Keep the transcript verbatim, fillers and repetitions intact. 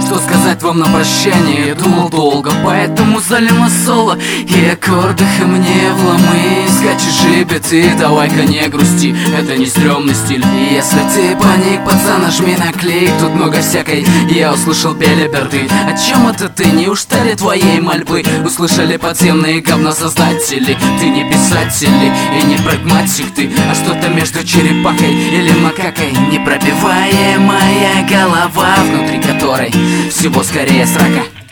что сказать вам на прощание. Я думал долго, поэтому залил на соло и аккордах, и мне вломы. Скачи же биты, давай-ка не грусти, это не стрёмный стиль. И если ты паник, пацан, нажми на клик. Тут много всякой, я услышал белиберды. О чем это ты? Неужто ли твоей мольбы услышали подземные говносоздатели? Ты не писатель и не прагматик ты, а что-то между черепахой или макакой. Непробиваемая голова, внутри которой всего скорее срака.